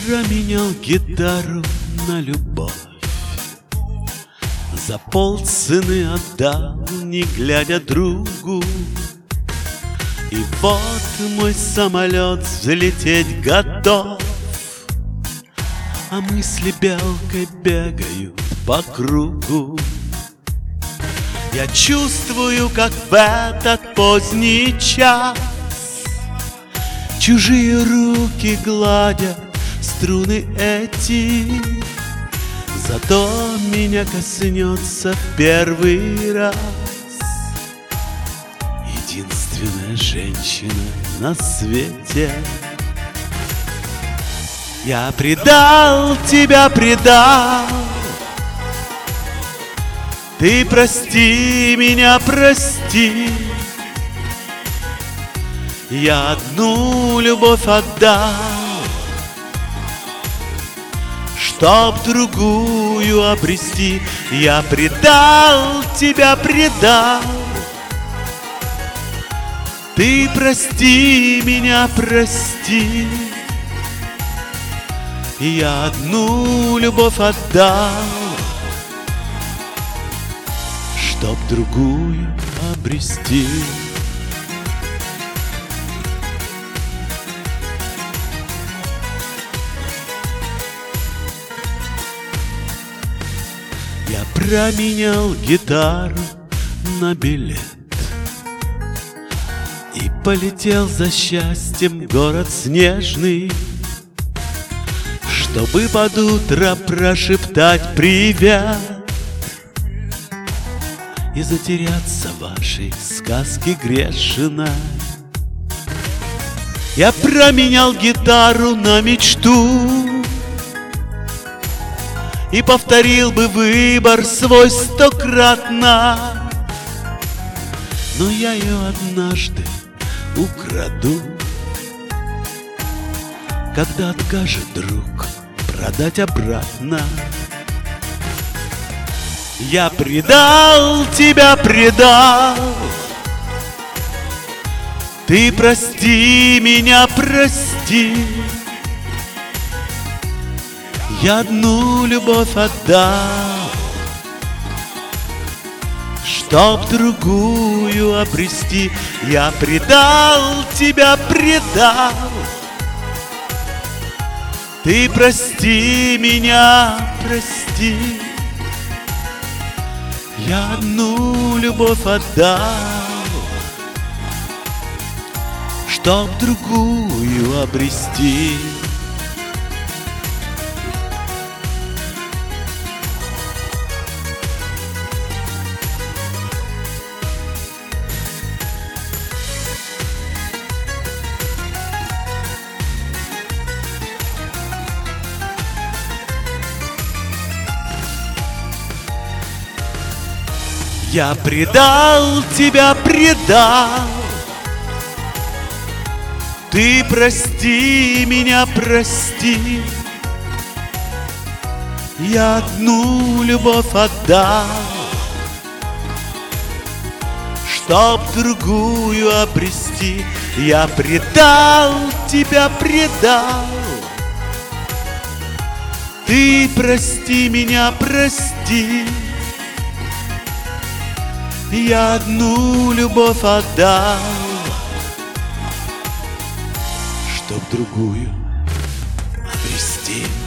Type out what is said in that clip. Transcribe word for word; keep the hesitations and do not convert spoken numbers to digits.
променял гитару на любовь, за полцены отдал, не глядя другу. И вот мой самолет взлететь готов, а мысли белкой бегают по кругу. Я чувствую, как в этот поздний час чужие руки гладят струны эти. Зато меня коснется в первый раз единственная женщина на свете. Я предал тебя, предал. Ты прости меня, прости. Я одну любовь отдал, чтоб другую обрести. Я предал тебя, предал. Ты прости меня, прости. Я одну любовь отдал, чтоб другую обрести. Я променял гитару на билет и полетел за счастьем в город снежный, чтобы под утро прошептать привет и затеряться в вашей сказке грешной. Я променял гитару на мечту и повторил бы выбор свой стократно, но я ее однажды украду, когда откажет друг продать обратно. Я предал тебя, предал. Ты прости меня, прости. Я одну любовь отдал, чтоб другую обрести. Я предал тебя, предал. Ты прости меня, прости. Я одну любовь отдал, чтоб другую обрести. Я предал тебя, предал. Ты прости меня, прости. Я одну любовь отдал, чтоб другую обрести. Я предал тебя, предал. Ты прости меня, прости. Я одну любовь отдал, чтоб другую обрести.